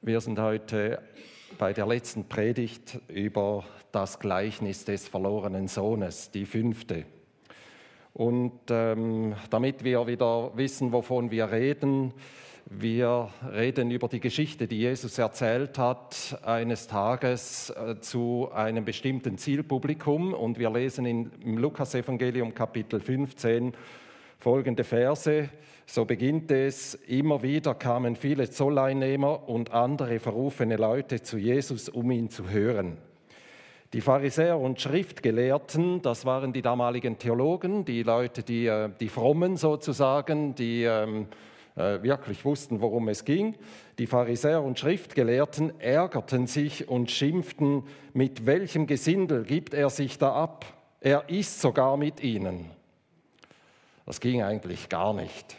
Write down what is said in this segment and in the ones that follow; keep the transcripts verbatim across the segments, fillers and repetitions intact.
Wir sind heute bei der letzten Predigt über das Gleichnis des verlorenen Sohnes, die fünfte. Und ähm, damit wir wieder wissen, wovon wir reden, wir reden über die Geschichte, die Jesus erzählt hat, eines Tages äh, zu einem bestimmten Zielpublikum. Und wir lesen in, im Lukas-Evangelium Kapitel fünfzehn folgende Verse. So beginnt es: Immer wieder kamen viele Zolleinnehmer und andere verrufene Leute zu Jesus, um ihn zu hören. Die Pharisäer und Schriftgelehrten, das waren die damaligen Theologen, die Leute, die, die Frommen sozusagen, die ähm, äh, wirklich wussten, worum es ging. Die Pharisäer und Schriftgelehrten ärgerten sich und schimpften: Mit welchem Gesindel gibt er sich da ab? Er isst sogar mit ihnen. Das ging eigentlich gar nicht.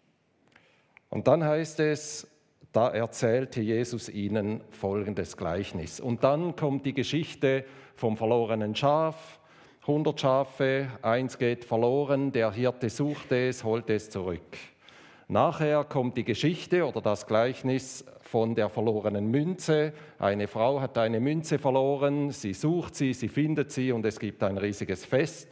Und dann heißt es, da erzählte Jesus ihnen folgendes Gleichnis. Und dann kommt die Geschichte vom verlorenen Schaf. Hundert Schafe, eins geht verloren, der Hirte suchte es, holte es zurück. Nachher kommt die Geschichte oder das Gleichnis von der verlorenen Münze. Eine Frau hat eine Münze verloren, sie sucht sie, sie findet sie und es gibt ein riesiges Fest.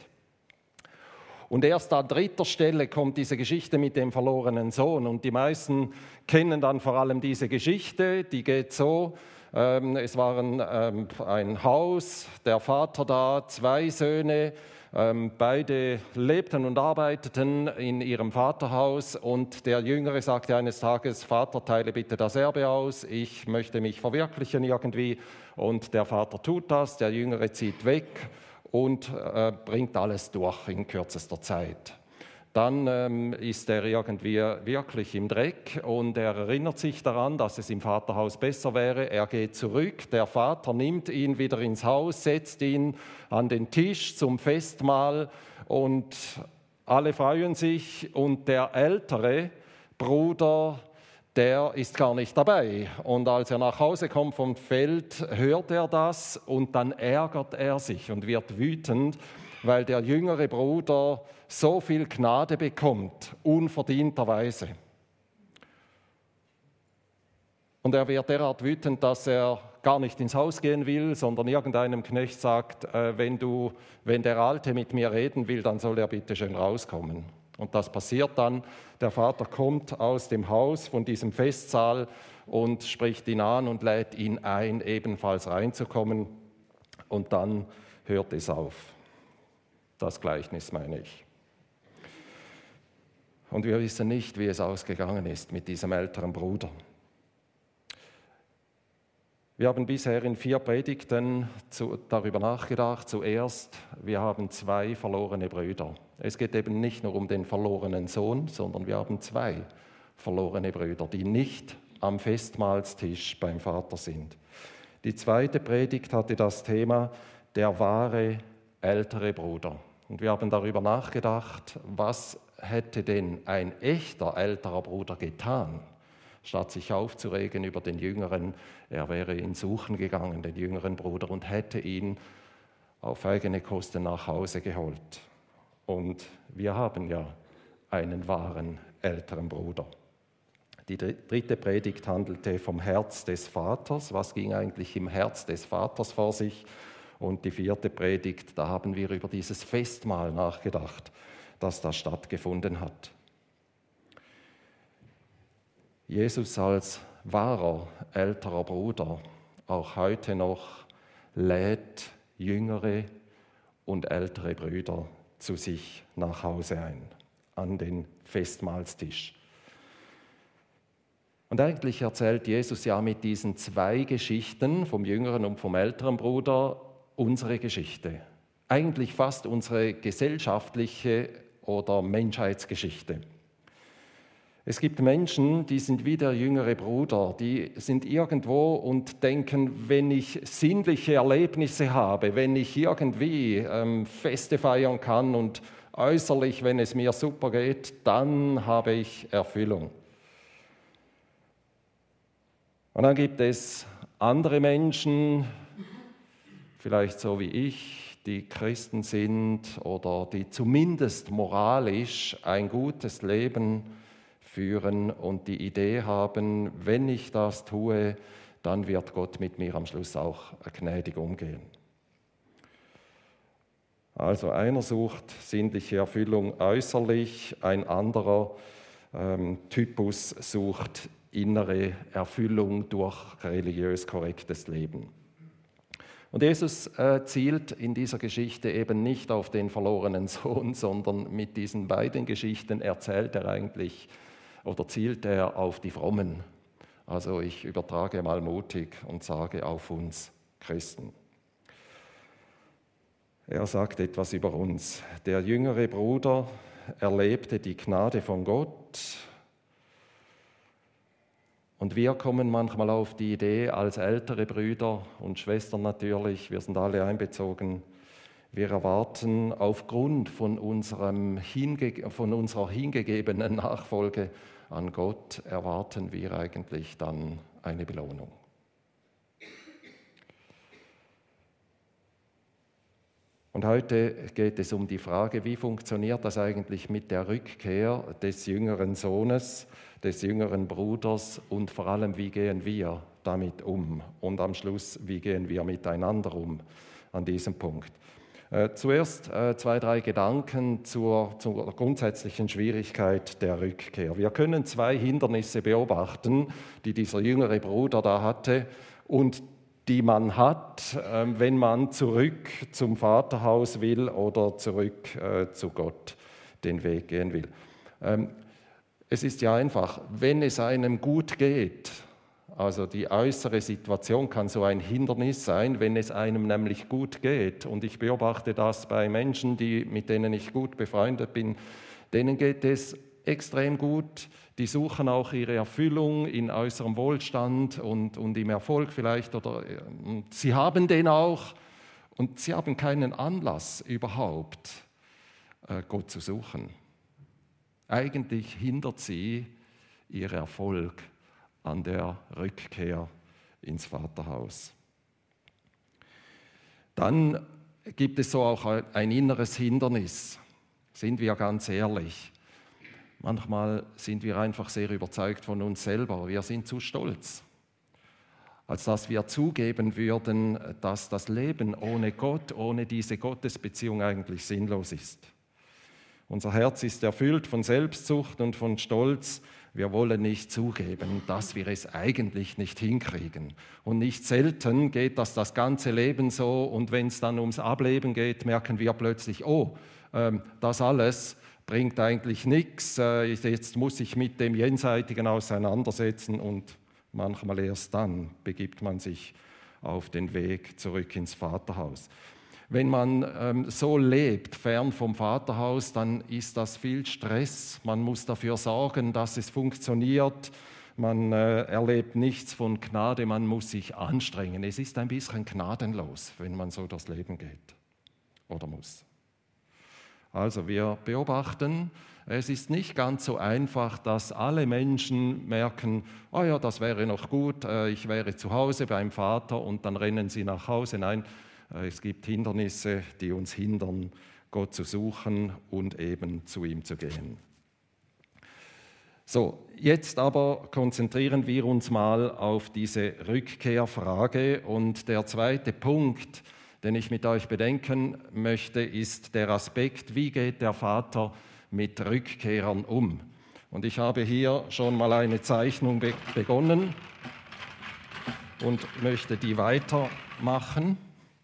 Und erst an dritter Stelle kommt diese Geschichte mit dem verlorenen Sohn. Und die meisten kennen dann vor allem diese Geschichte, die geht so: ähm, Es war ein, ähm, ein Haus, der Vater da, zwei Söhne, ähm, beide lebten und arbeiteten in ihrem Vaterhaus. Und der Jüngere sagte eines Tages: Vater, teile bitte das Erbe aus, ich möchte mich verwirklichen irgendwie. Und der Vater tut das, der Jüngere zieht weg und äh, bringt alles durch in kürzester Zeit. Dann ähm, ist er irgendwie wirklich im Dreck und er erinnert sich daran, dass es im Vaterhaus besser wäre. Er geht zurück, der Vater nimmt ihn wieder ins Haus, setzt ihn an den Tisch zum Festmahl und alle freuen sich. Und der ältere Bruder, der ist gar nicht dabei. Und als er nach Hause kommt vom Feld, hört er das und dann ärgert er sich und wird wütend, weil der jüngere Bruder so viel Gnade bekommt, unverdienterweise. Und er wird derart wütend, dass er gar nicht ins Haus gehen will, sondern irgendeinem Knecht sagt, äh, wenn, du, wenn der Alte mit mir reden will, dann soll er bitte schön rauskommen. Und das passiert dann. Der Vater kommt aus dem Haus von diesem Festsaal und spricht ihn an und lädt ihn ein, ebenfalls reinzukommen. Und dann hört es auf. Das Gleichnis meine ich. Und wir wissen nicht, wie es ausgegangen ist mit diesem älteren Bruder. Wir haben bisher in vier Predigten zu, darüber nachgedacht. Zuerst, wir haben zwei verlorene Brüder. Es geht eben nicht nur um den verlorenen Sohn, sondern wir haben zwei verlorene Brüder, die nicht am Festmahlstisch beim Vater sind. Die zweite Predigt hatte das Thema der wahre ältere Bruder. Und wir haben darüber nachgedacht, was hätte denn ein echter älterer Bruder getan? Statt sich aufzuregen über den Jüngeren, er wäre ihn suchen gegangen, den jüngeren Bruder, und hätte ihn auf eigene Kosten nach Hause geholt. Und wir haben ja einen wahren älteren Bruder. Die dritte Predigt handelte vom Herz des Vaters. Was ging eigentlich im Herz des Vaters vor sich? Und die vierte Predigt, da haben wir über dieses Festmahl nachgedacht, das da stattgefunden hat. Jesus als wahrer älterer Bruder, auch heute noch, lädt jüngere und ältere Brüder zu sich nach Hause ein, an den Festmahlstisch. Und eigentlich erzählt Jesus ja mit diesen zwei Geschichten, vom jüngeren und vom älteren Bruder, unsere Geschichte. Eigentlich fast unsere gesellschaftliche oder Menschheitsgeschichte. Es gibt Menschen, die sind wie der jüngere Bruder, die sind irgendwo und denken, wenn ich sinnliche Erlebnisse habe, wenn ich irgendwie ähm, Feste feiern kann und äußerlich, wenn es mir super geht, dann habe ich Erfüllung. Und dann gibt es andere Menschen, vielleicht so wie ich, die Christen sind oder die zumindest moralisch ein gutes Leben führen und die Idee haben, wenn ich das tue, dann wird Gott mit mir am Schluss auch gnädig umgehen. Also einer sucht sinnliche Erfüllung äußerlich, ein anderer ähm, Typus sucht innere Erfüllung durch religiös korrektes Leben. Und Jesus äh, zielt in dieser Geschichte eben nicht auf den verlorenen Sohn, sondern mit diesen beiden Geschichten erzählt er eigentlich oder zielt er auf die Frommen. Also ich übertrage mal mutig und sage auf uns Christen. Er sagt etwas über uns. Der jüngere Bruder erlebte die Gnade von Gott. Und wir kommen manchmal auf die Idee, als ältere Brüder und Schwestern natürlich, wir sind alle einbezogen, wir erwarten aufgrund von, unserem Hinge- von unserer hingegebenen Nachfolge an Gott, erwarten wir eigentlich dann eine Belohnung. Und heute geht es um die Frage, wie funktioniert das eigentlich mit der Rückkehr des jüngeren Sohnes, des jüngeren Bruders und vor allem, wie gehen wir damit um? Und am Schluss, wie gehen wir miteinander um an diesem Punkt? Äh, zuerst äh, zwei, drei Gedanken zur, zur grundsätzlichen Schwierigkeit der Rückkehr. Wir können zwei Hindernisse beobachten, die dieser jüngere Bruder da hatte und die man hat, wenn man zurück zum Vaterhaus will oder zurück zu Gott den Weg gehen will. Es ist ja einfach, wenn es einem gut geht, also die äußere Situation kann so ein Hindernis sein, wenn es einem nämlich gut geht. Und ich beobachte das bei Menschen, die, mit denen ich gut befreundet bin, denen geht es extrem gut. Die suchen auch ihre Erfüllung in äußerem Wohlstand und, und im Erfolg vielleicht. Oder, und sie haben den auch und sie haben keinen Anlass überhaupt, Gott zu suchen. Eigentlich hindert sie ihr Erfolg an der Rückkehr ins Vaterhaus. Dann gibt es so auch ein inneres Hindernis, sind wir ganz ehrlich. Manchmal sind wir einfach sehr überzeugt von uns selber. Wir sind zu stolz, als dass wir zugeben würden, dass das Leben ohne Gott, ohne diese Gottesbeziehung eigentlich sinnlos ist. Unser Herz ist erfüllt von Selbstsucht und von Stolz. Wir wollen nicht zugeben, dass wir es eigentlich nicht hinkriegen. Und nicht selten geht das das ganze Leben so. Und wenn es dann ums Ableben geht, merken wir plötzlich, oh, ähm, das alles bringt eigentlich nichts, jetzt muss ich mit dem Jenseitigen auseinandersetzen und manchmal erst dann begibt man sich auf den Weg zurück ins Vaterhaus. Wenn man ähm, so lebt, fern vom Vaterhaus, dann ist das viel Stress. Man muss dafür sorgen, dass es funktioniert. Man äh, erlebt nichts von Gnade, man muss sich anstrengen. Es ist ein bisschen gnadenlos, wenn man so durchs Leben geht oder muss. Also wir beobachten, es ist nicht ganz so einfach, dass alle Menschen merken, oh ja, das wäre noch gut, ich wäre zu Hause beim Vater und dann rennen sie nach Hause. Nein, es gibt Hindernisse, die uns hindern, Gott zu suchen und eben zu ihm zu gehen. So, jetzt aber konzentrieren wir uns mal auf diese Rückkehrfrage und der zweite Punkt, den ich mit euch bedenken möchte, ist der Aspekt, wie geht der Vater mit Rückkehrern um? Und ich habe hier schon mal eine Zeichnung be- begonnen und möchte die weitermachen.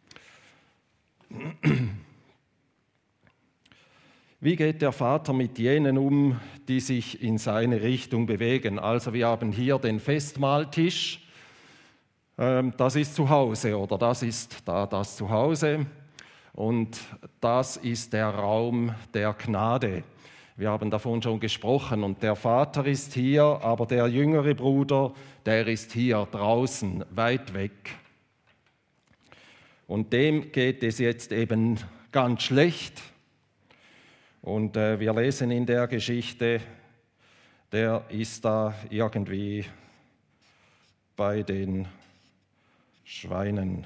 Wie geht der Vater mit jenen um, die sich in seine Richtung bewegen? Also wir haben hier den Festmahltisch. Das ist zu Hause oder das ist da das Zuhause und das ist der Raum der Gnade. Wir haben davon schon gesprochen und der Vater ist hier, aber der jüngere Bruder, der ist hier draußen, weit weg. Und dem geht es jetzt eben ganz schlecht. Und äh, wir lesen in der Geschichte, der ist da irgendwie bei den Schweinen.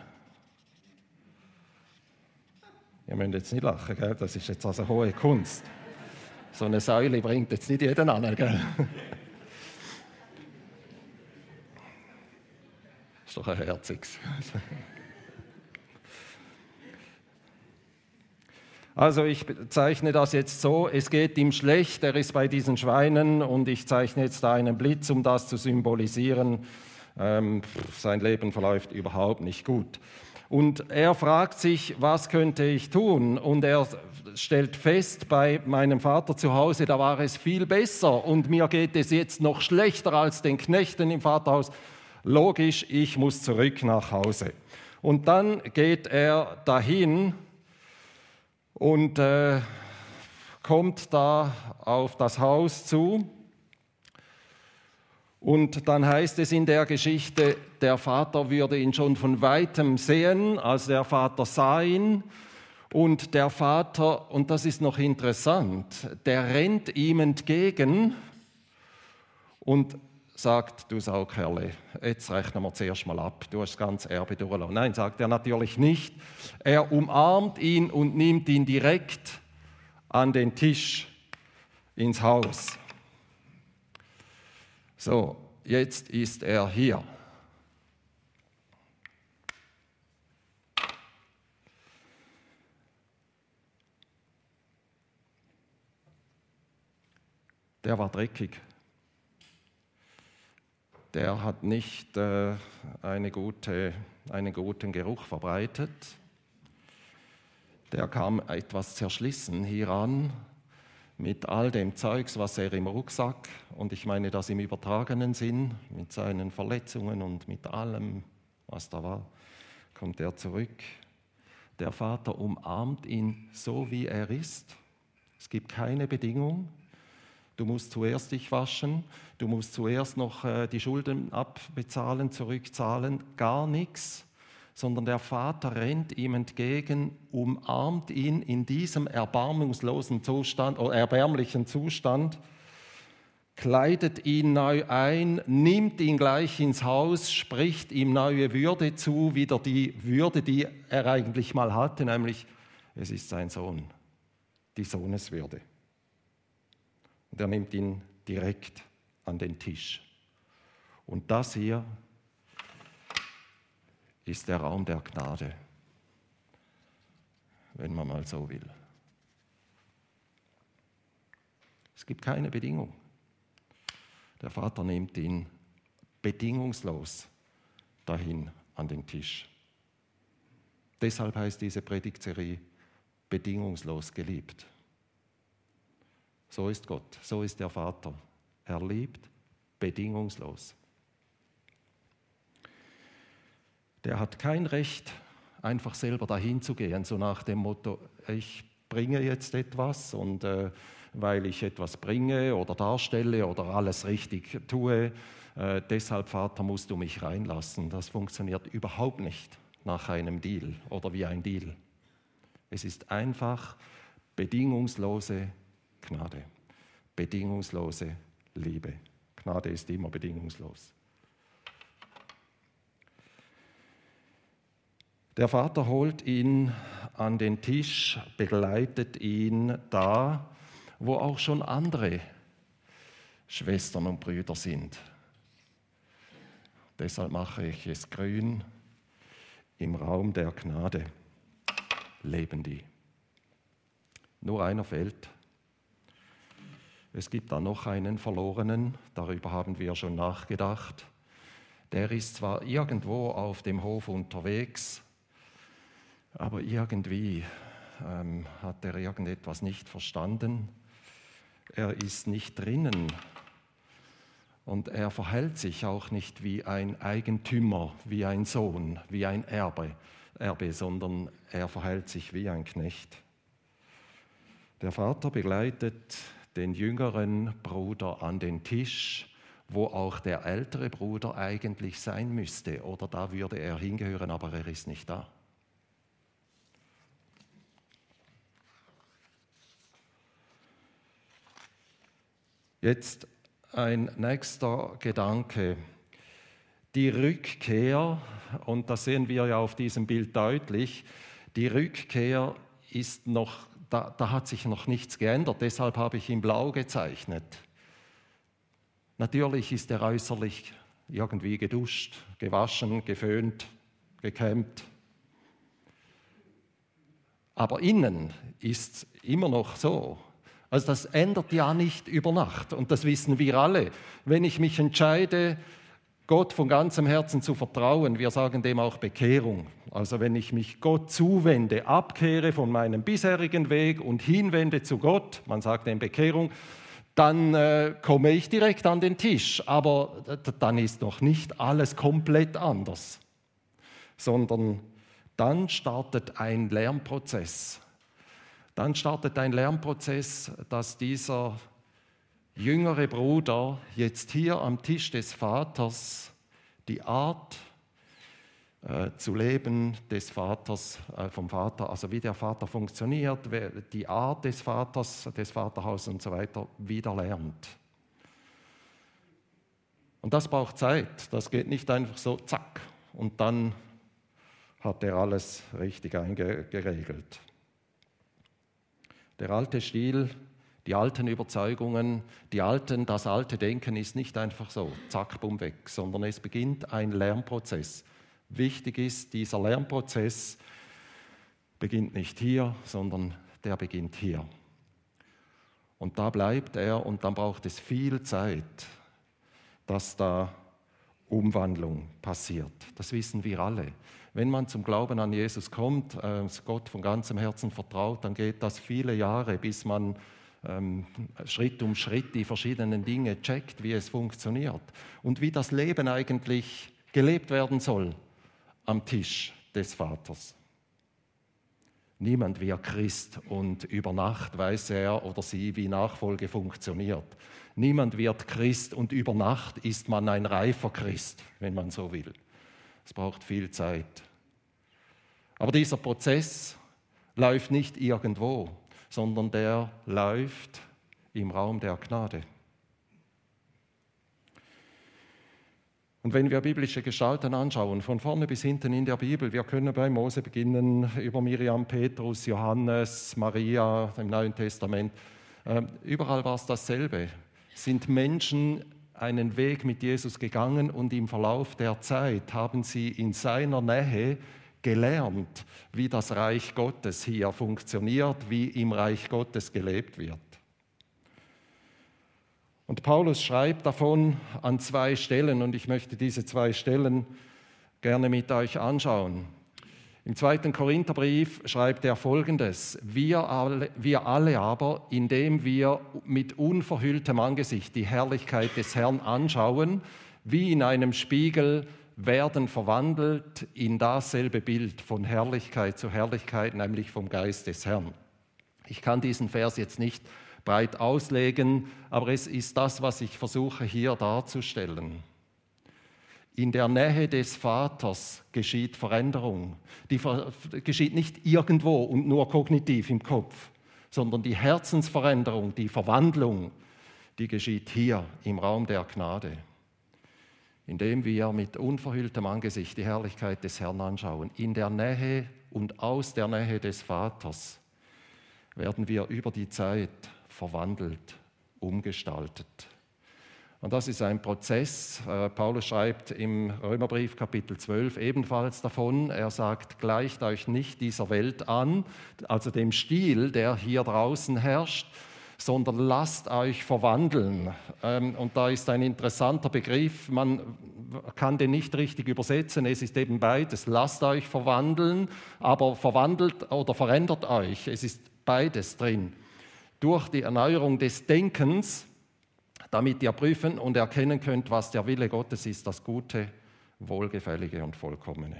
Ihr müsst jetzt nicht lachen, gell? Das ist jetzt also hohe Kunst. So eine Säule bringt jetzt nicht jeden an, gell? ist doch ein herziges. Also ich zeichne das jetzt so, es geht ihm schlecht, er ist bei diesen Schweinen und ich zeichne jetzt da einen Blitz, um das zu symbolisieren. Ähm, sein Leben verläuft überhaupt nicht gut. Und er fragt sich, was könnte ich tun? Und er stellt fest, bei meinem Vater zu Hause, da war es viel besser und mir geht es jetzt noch schlechter als den Knechten im Vaterhaus. Logisch, ich muss zurück nach Hause. Und dann geht er dahin und äh, kommt da auf das Haus zu. Und dann heißt es in der Geschichte, der Vater würde ihn schon von Weitem sehen, also der Vater sah ihn. Und der Vater, und das ist noch interessant, der rennt ihm entgegen und sagt, du Saukerle, jetzt rechnen wir zuerst mal ab, du hast das ganze Erbe durchlassen. Nein, sagt er natürlich nicht. Er umarmt ihn und nimmt ihn direkt an den Tisch ins Haus. So, jetzt ist er hier. Der war dreckig. Der hat nicht äh, eine gute, einen guten Geruch verbreitet. Der kam etwas zerschlissen hier an, mit all dem Zeugs, was er im Rucksack, und ich meine das im übertragenen Sinn, mit seinen Verletzungen und mit allem, was da war, kommt er zurück. Der Vater umarmt ihn so, wie er ist. Es gibt keine Bedingung. Du musst zuerst dich waschen, du musst zuerst noch äh, die Schulden abbezahlen, zurückzahlen, gar nichts, sondern der Vater rennt ihm entgegen, umarmt ihn in diesem erbarmungslosen Zustand oder erbärmlichen Zustand, kleidet ihn neu ein, nimmt ihn gleich ins Haus, spricht ihm neue Würde zu, wieder die Würde, die er eigentlich mal hatte, nämlich es ist sein Sohn, die Sohneswürde. Und er nimmt ihn direkt an den Tisch. Und das hier ist der Raum der Gnade, wenn man mal so will. Es gibt keine Bedingung. Der Vater nimmt ihn bedingungslos dahin an den Tisch. Deshalb heißt diese Predigtserie bedingungslos geliebt. So ist Gott, so ist der Vater. Er liebt bedingungslos. Der hat kein Recht, einfach selber dahin zu gehen, so nach dem Motto, ich bringe jetzt etwas und äh, weil ich etwas bringe oder darstelle oder alles richtig tue, äh, deshalb, Vater, musst du mich reinlassen. Das funktioniert überhaupt nicht nach einem Deal oder wie ein Deal. Es ist einfach bedingungslose Gnade, bedingungslose Liebe. Gnade ist immer bedingungslos. Der Vater holt ihn an den Tisch, begleitet ihn da, wo auch schon andere Schwestern und Brüder sind. Deshalb mache ich es grün. Im Raum der Gnade leben die. Nur einer fehlt. Es gibt da noch einen Verlorenen, darüber haben wir schon nachgedacht. Der ist zwar irgendwo auf dem Hof unterwegs, aber irgendwie ähm, hat er irgendetwas nicht verstanden. Er ist nicht drinnen und er verhält sich auch nicht wie ein Eigentümer, wie ein Sohn, wie ein Erbe, Erbe, sondern er verhält sich wie ein Knecht. Der Vater begleitet den jüngeren Bruder an den Tisch, wo auch der ältere Bruder eigentlich sein müsste, oder da würde er hingehören, aber er ist nicht da. Jetzt ein nächster Gedanke. Die Rückkehr, und das sehen wir ja auf diesem Bild deutlich, die Rückkehr ist noch, da, da hat sich noch nichts geändert, deshalb habe ich in Blau gezeichnet. Natürlich ist er äußerlich irgendwie geduscht, gewaschen, geföhnt, gekämmt. Aber innen ist es immer noch so. Also das ändert ja nicht über Nacht und das wissen wir alle. Wenn ich mich entscheide, Gott von ganzem Herzen zu vertrauen, wir sagen dem auch Bekehrung. Also wenn ich mich Gott zuwende, abkehre von meinem bisherigen Weg und hinwende zu Gott, man sagt dem Bekehrung, dann äh, komme ich direkt an den Tisch. Aber dann ist noch nicht alles komplett anders, sondern dann startet ein Lernprozess. Dann startet ein Lernprozess, dass dieser jüngere Bruder jetzt hier am Tisch des Vaters die Art äh, zu leben des Vaters, äh, vom Vater, also wie der Vater funktioniert, die Art des Vaters, des Vaterhauses und so weiter, wieder lernt. Und das braucht Zeit, das geht nicht einfach so zack und dann hat er alles richtig eingeregelt. Der alte Stil, die alten Überzeugungen, die alten, das alte Denken ist nicht einfach so, zack, bumm, weg, sondern es beginnt ein Lernprozess. Wichtig ist, dieser Lernprozess beginnt nicht hier, sondern der beginnt hier. Und da bleibt er und dann braucht es viel Zeit, dass da Umwandlung passiert. Das wissen wir alle. Wenn man zum Glauben an Jesus kommt, äh, Gott von ganzem Herzen vertraut, dann geht das viele Jahre, bis man ähm, Schritt um Schritt die verschiedenen Dinge checkt, wie es funktioniert und wie das Leben eigentlich gelebt werden soll am Tisch des Vaters. Niemand wird Christ und über Nacht weiß er oder sie, wie Nachfolge funktioniert. Niemand wird Christ und über Nacht ist man ein reifer Christ, wenn man so will. Es braucht viel Zeit. Aber dieser Prozess läuft nicht irgendwo, sondern der läuft im Raum der Gnade. Und wenn wir biblische Gestalten anschauen, von vorne bis hinten in der Bibel, wir können bei Mose beginnen, über Miriam, Petrus, Johannes, Maria im Neuen Testament, äh, überall war es dasselbe. Sind Menschen einen Weg mit Jesus gegangen und im Verlauf der Zeit haben sie in seiner Nähe gelernt, wie das Reich Gottes hier funktioniert, wie im Reich Gottes gelebt wird. Und Paulus schreibt davon an zwei Stellen und ich möchte diese zwei Stellen gerne mit euch anschauen. Im zweiten Korintherbrief schreibt er Folgendes: Wir alle, wir alle aber, indem wir mit unverhülltem Angesicht die Herrlichkeit des Herrn anschauen, wie in einem Spiegel, werden verwandelt in dasselbe Bild von Herrlichkeit zu Herrlichkeit, nämlich vom Geist des Herrn. Ich kann diesen Vers jetzt nicht breit auslegen, aber es ist das, was ich versuche hier darzustellen. In der Nähe des Vaters geschieht Veränderung. Die ver- geschieht nicht irgendwo und nur kognitiv im Kopf, sondern die Herzensveränderung, die Verwandlung, die geschieht hier im Raum der Gnade, indem wir mit unverhülltem Angesicht die Herrlichkeit des Herrn anschauen. In der Nähe und aus der Nähe des Vaters werden wir über die Zeit verwandelt, umgestaltet. Und das ist ein Prozess. Paulus schreibt im Römerbrief Kapitel zwölf ebenfalls davon. Er sagt, gleicht euch nicht dieser Welt an, also dem Stil, der hier draußen herrscht, sondern lasst euch verwandeln. Und da ist ein interessanter Begriff, man kann den nicht richtig übersetzen, es ist eben beides. Lasst euch verwandeln, aber verwandelt oder verändert euch. Es ist beides drin. Durch die Erneuerung des Denkens, damit ihr prüfen und erkennen könnt, was der Wille Gottes ist, das Gute, Wohlgefällige und Vollkommene.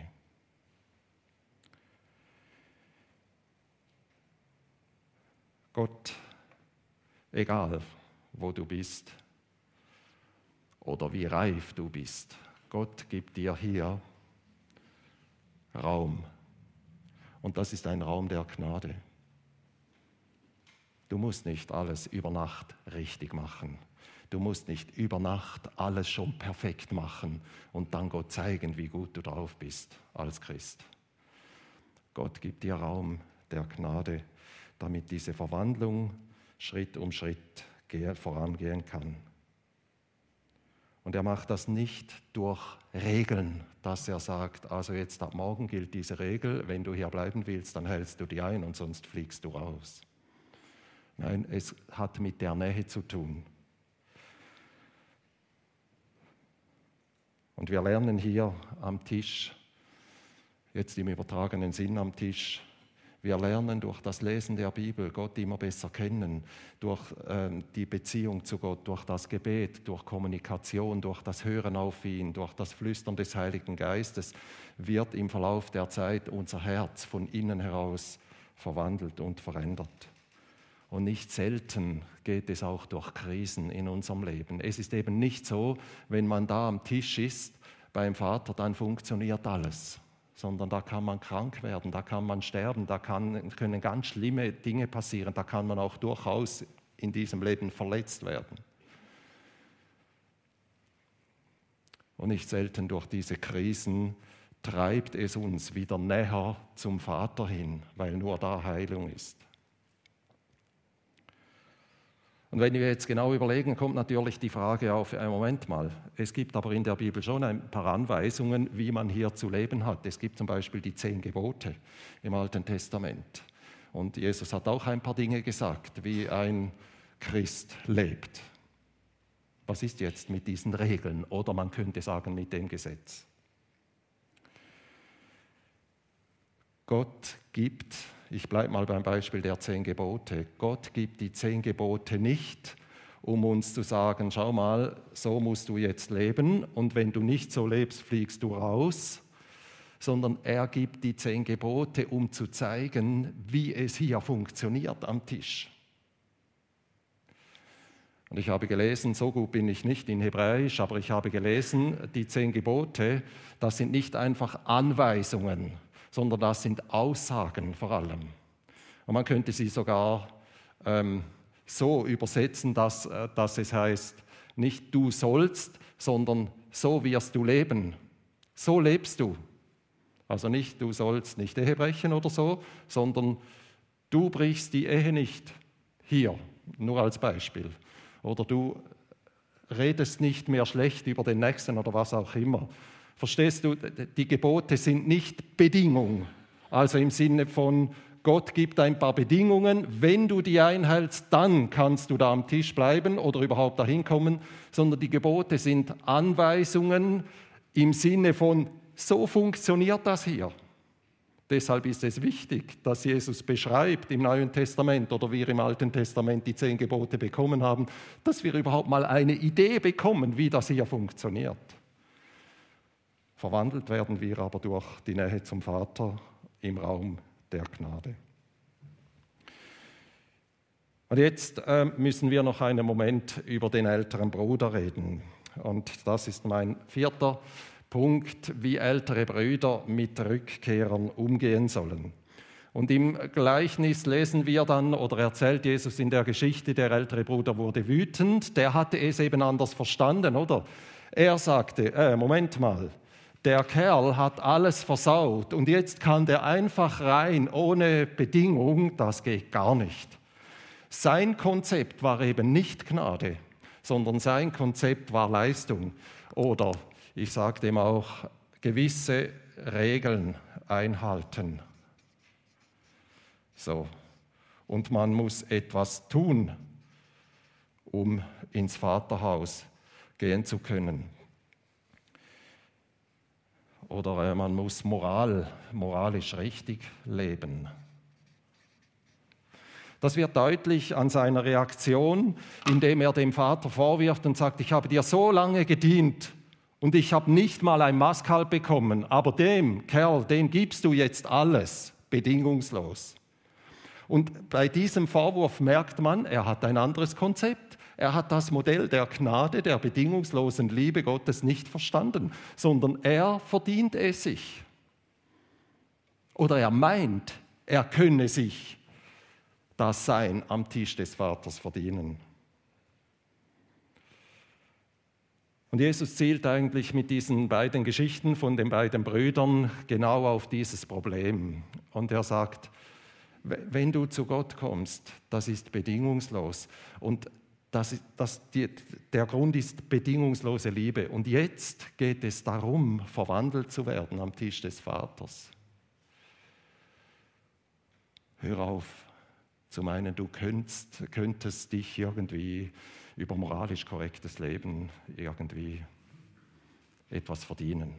Gott, egal wo du bist oder wie reif du bist, Gott gibt dir hier Raum. Und das ist ein Raum der Gnade. Du musst nicht alles über Nacht richtig machen. Du musst nicht über Nacht alles schon perfekt machen und dann Gott zeigen, wie gut du drauf bist als Christ. Gott gibt dir Raum der Gnade, damit diese Verwandlung Schritt um Schritt vorangehen kann. Und er macht das nicht durch Regeln, dass er sagt, also jetzt ab morgen gilt diese Regel, wenn du hier bleiben willst, dann hältst du die ein und sonst fliegst du raus. Nein, es hat mit der Nähe zu tun. Und wir lernen hier am Tisch, jetzt im übertragenen Sinn am Tisch, wir lernen durch das Lesen der Bibel Gott immer besser kennen, durch äh, die Beziehung zu Gott, durch das Gebet, durch Kommunikation, durch das Hören auf ihn, durch das Flüstern des Heiligen Geistes wird im Verlauf der Zeit unser Herz von innen heraus verwandelt und verändert. Und nicht selten geht es auch durch Krisen in unserem Leben. Es ist eben nicht so, wenn man da am Tisch ist beim Vater, dann funktioniert alles. Sondern da kann man krank werden, da kann man sterben, da kann, können ganz schlimme Dinge passieren, da kann man auch durchaus in diesem Leben verletzt werden. Und nicht selten durch diese Krisen treibt es uns wieder näher zum Vater hin, weil nur da Heilung ist. Und wenn wir jetzt genau überlegen, kommt natürlich die Frage auf, einen Moment mal, es gibt aber in der Bibel schon ein paar Anweisungen, wie man hier zu leben hat. Es gibt zum Beispiel die zehn Gebote im Alten Testament. Und Jesus hat auch ein paar Dinge gesagt, wie ein Christ lebt. Was ist jetzt mit diesen Regeln oder man könnte sagen mit dem Gesetz? Gott gibt, ich bleibe mal beim Beispiel der zehn Gebote, Gott gibt die zehn Gebote nicht, um uns zu sagen, schau mal, so musst du jetzt leben und wenn du nicht so lebst, fliegst du raus, sondern er gibt die zehn Gebote, um zu zeigen, wie es hier funktioniert am Tisch. Und ich habe gelesen, so gut bin ich nicht in Hebräisch, aber ich habe gelesen, die zehn Gebote, das sind nicht einfach Anweisungen, sondern das sind Aussagen vor allem. Und man könnte sie sogar ähm, so übersetzen, dass, äh, dass es heißt, nicht du sollst, sondern so wirst du leben. So lebst du. Also nicht du sollst nicht Ehe brechen oder so, sondern du brichst die Ehe nicht. Hier, nur als Beispiel. Oder du redest nicht mehr schlecht über den Nächsten oder was auch immer. Verstehst du, die Gebote sind nicht Bedingung, also im Sinne von, Gott gibt ein paar Bedingungen, wenn du die einhältst, dann kannst du da am Tisch bleiben oder überhaupt dahin kommen, sondern die Gebote sind Anweisungen im Sinne von, so funktioniert das hier. Deshalb ist es wichtig, dass Jesus beschreibt im Neuen Testament oder wir im Alten Testament die zehn Gebote bekommen haben, dass wir überhaupt mal eine Idee bekommen, wie das hier funktioniert. Verwandelt werden wir aber durch die Nähe zum Vater im Raum der Gnade. Und jetzt äh, müssen wir noch einen Moment über den älteren Bruder reden. Und das ist mein vierter Punkt, wie ältere Brüder mit Rückkehrern umgehen sollen. Und im Gleichnis lesen wir dann, oder erzählt Jesus in der Geschichte, der ältere Bruder wurde wütend, der hatte es eben anders verstanden, oder? Er sagte, äh, Moment mal, der Kerl hat alles versaut und jetzt kann der einfach rein, ohne Bedingung, das geht gar nicht. Sein Konzept war eben nicht Gnade, sondern sein Konzept war Leistung oder, ich sage dem auch, gewisse Regeln einhalten. So. Und man muss etwas tun, um ins Vaterhaus gehen zu können. Oder man muss moral, moralisch richtig leben. Das wird deutlich an seiner Reaktion, indem er dem Vater vorwirft und sagt, ich habe dir so lange gedient und ich habe nicht mal ein Maßkalb bekommen, aber dem Kerl, dem gibst du jetzt alles, bedingungslos. Und bei diesem Vorwurf merkt man, er hat ein anderes Konzept. Er hat das Modell der Gnade, der bedingungslosen Liebe Gottes nicht verstanden, sondern er verdient es sich. Oder er meint, er könne sich das Sein am Tisch des Vaters verdienen. Und Jesus zielt eigentlich mit diesen beiden Geschichten von den beiden Brüdern genau auf dieses Problem. Und er sagt, wenn du zu Gott kommst, das ist bedingungslos. Und Das, das, die, der Grund ist bedingungslose Liebe. Und jetzt geht es darum, verwandelt zu werden am Tisch des Vaters. Hör auf zu meinen, du könntest, könntest dich irgendwie über moralisch korrektes Leben irgendwie etwas verdienen.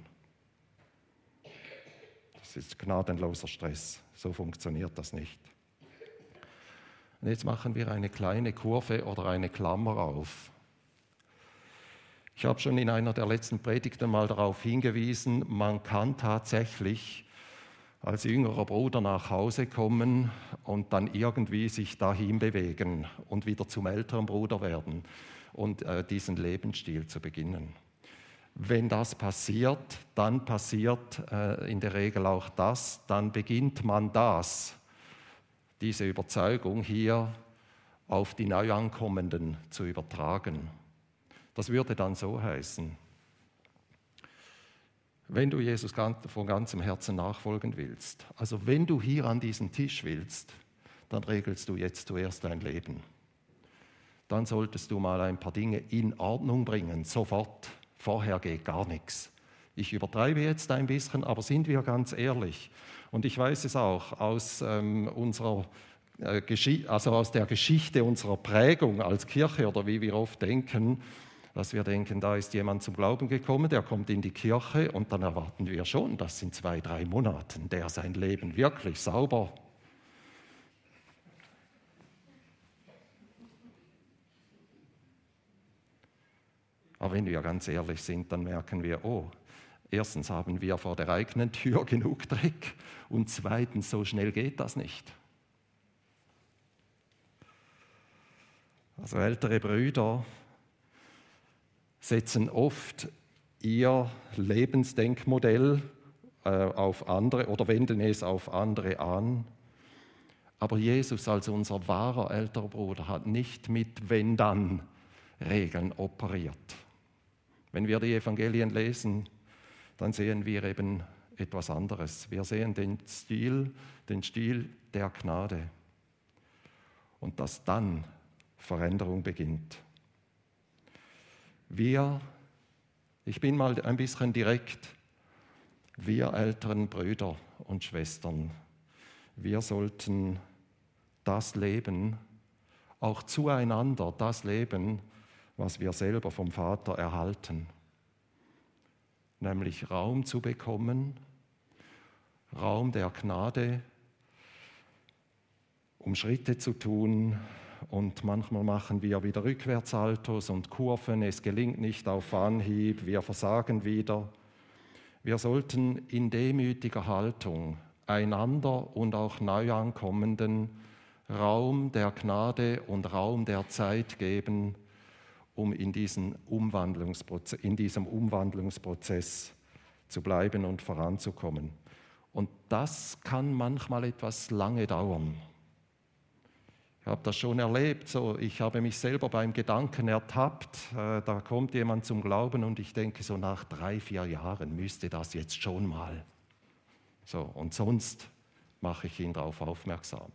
Das ist gnadenloser Stress. So funktioniert das nicht. Und jetzt machen wir eine kleine Kurve oder eine Klammer auf. Ich habe schon in einer der letzten Predigten mal darauf hingewiesen, man kann tatsächlich als jüngerer Bruder nach Hause kommen und dann irgendwie sich dahin bewegen und wieder zum älteren Bruder werden und äh, diesen Lebensstil zu beginnen. Wenn das passiert, dann passiert äh, in der Regel auch das, dann beginnt man das, diese Überzeugung hier auf die Neuankommenden zu übertragen. Das würde dann so heißen: Wenn du Jesus von ganzem Herzen nachfolgen willst, also wenn du hier an diesen Tisch willst, dann regelst du jetzt zuerst dein Leben. Dann solltest du mal ein paar Dinge in Ordnung bringen, sofort. Vorher geht gar nichts. Ich übertreibe jetzt ein bisschen, aber sind wir ganz ehrlich. Und ich weiß es auch aus, ähm, unserer, äh, Gesch- also aus der Geschichte unserer Prägung als Kirche oder wie wir oft denken, dass wir denken, da ist jemand zum Glauben gekommen, der kommt in die Kirche und dann erwarten wir schon, dass in zwei, drei Monaten der sein Leben wirklich sauber. Aber wenn wir ganz ehrlich sind, dann merken wir, oh, erstens haben wir vor der eigenen Tür genug Dreck und zweitens, so schnell geht das nicht. Also ältere Brüder setzen oft ihr Lebensdenkmodell äh, auf andere oder wenden es auf andere an. Aber Jesus als unser wahrer älterer Bruder hat nicht mit Wenn-Dann-Regeln operiert. Wenn wir die Evangelien lesen, dann sehen wir eben etwas anderes. Wir sehen den Stil, den Stil der Gnade. Und dass dann Veränderung beginnt. Wir, ich bin mal ein bisschen direkt, wir älteren Brüder und Schwestern, wir sollten das leben, auch zueinander das leben, was wir selber vom Vater erhalten. Nämlich Raum zu bekommen, Raum der Gnade, um Schritte zu tun. Und manchmal machen wir wieder Rückwärtsaltos und Kurven, es gelingt nicht auf Anhieb, wir versagen wieder. Wir sollten in demütiger Haltung einander und auch Neuankommenden Raum der Gnade und Raum der Zeit geben, um in, diesen Umwandlungsproze- in diesem Umwandlungsprozess zu bleiben und voranzukommen. Und das kann manchmal etwas lange dauern. Ich habe das schon erlebt, so, ich habe mich selber beim Gedanken ertappt, äh, da kommt jemand zum Glauben und ich denke, so nach drei, vier Jahren müsste das jetzt schon mal. So, und sonst mache ich ihn darauf aufmerksam.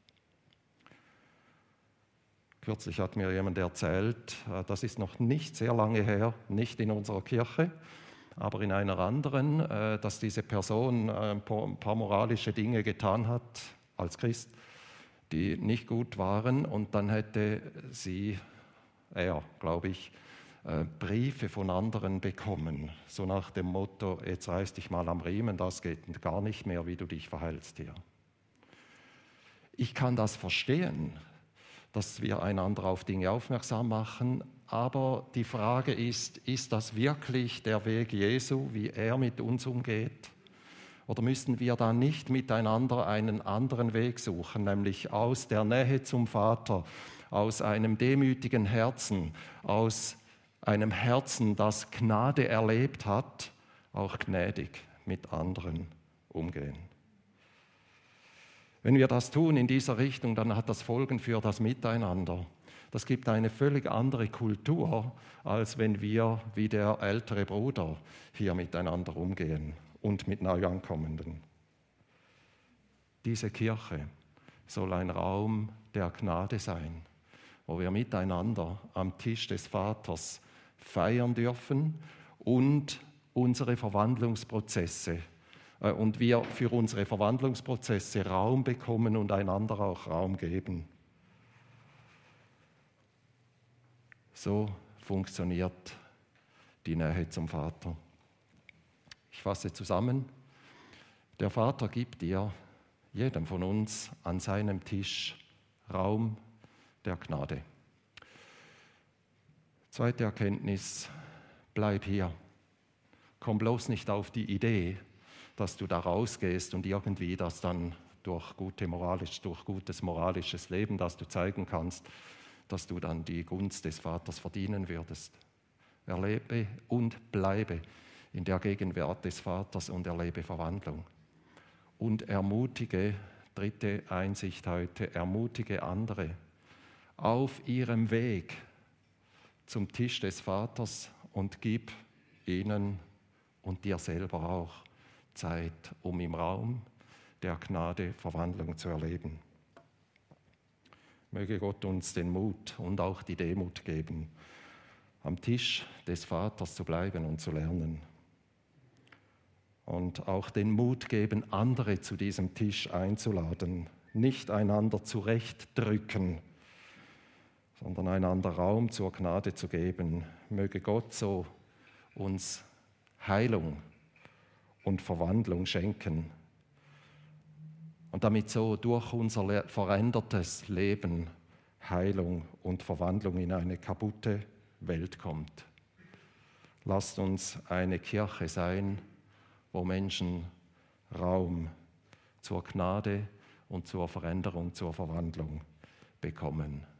Kürzlich hat mir jemand erzählt, äh, das ist noch nicht sehr lange her, nicht in unserer Kirche, aber in einer anderen, äh, dass diese Person äh, ein paar moralische Dinge getan hat als Christ, die nicht gut waren, und dann hätte sie, er, glaube ich, Briefe von anderen bekommen, so nach dem Motto, jetzt reiß dich mal am Riemen, das geht gar nicht mehr, wie du dich verhältst hier. Ich kann das verstehen, dass wir einander auf Dinge aufmerksam machen, aber die Frage ist, ist das wirklich der Weg Jesu, wie er mit uns umgeht? Oder müssen wir da nicht miteinander einen anderen Weg suchen, nämlich aus der Nähe zum Vater, aus einem demütigen Herzen, aus einem Herzen, das Gnade erlebt hat, auch gnädig mit anderen umgehen? Wenn wir das tun in dieser Richtung, dann hat das Folgen für das Miteinander. Das gibt eine völlig andere Kultur, als wenn wir wie der ältere Bruder hier miteinander umgehen und mit Neuankommenden. Diese Kirche soll ein Raum der Gnade sein, wo wir miteinander am Tisch des Vaters feiern dürfen und unsere Verwandlungsprozesse äh, und wir für unsere Verwandlungsprozesse Raum bekommen und einander auch Raum geben. So funktioniert die Nähe zum Vater. Ich fasse zusammen. Der Vater gibt dir, jedem von uns, an seinem Tisch Raum der Gnade. Zweite Erkenntnis, bleib hier. Komm bloß nicht auf die Idee, dass du da rausgehst und irgendwie das dann durch, gute moralisch, durch gutes moralisches Leben, das du zeigen kannst, dass du dann die Gunst des Vaters verdienen würdest. Erlebe und bleibe in der Gegenwart des Vaters und erlebe Verwandlung. Und ermutige, dritte Einsicht heute, ermutige andere auf ihrem Weg zum Tisch des Vaters und gib ihnen und dir selber auch Zeit, um im Raum der Gnade Verwandlung zu erleben. Möge Gott uns den Mut und auch die Demut geben, am Tisch des Vaters zu bleiben und zu lernen. Und auch den Mut geben, andere zu diesem Tisch einzuladen, nicht einander zurechtdrücken, sondern einander Raum zur Gnade zu geben. Möge Gott so uns Heilung und Verwandlung schenken und damit so durch unser verändertes Leben Heilung und Verwandlung in eine kaputte Welt kommt. Lasst uns eine Kirche sein, wo Menschen Raum zur Gnade und zur Veränderung, zur Verwandlung bekommen.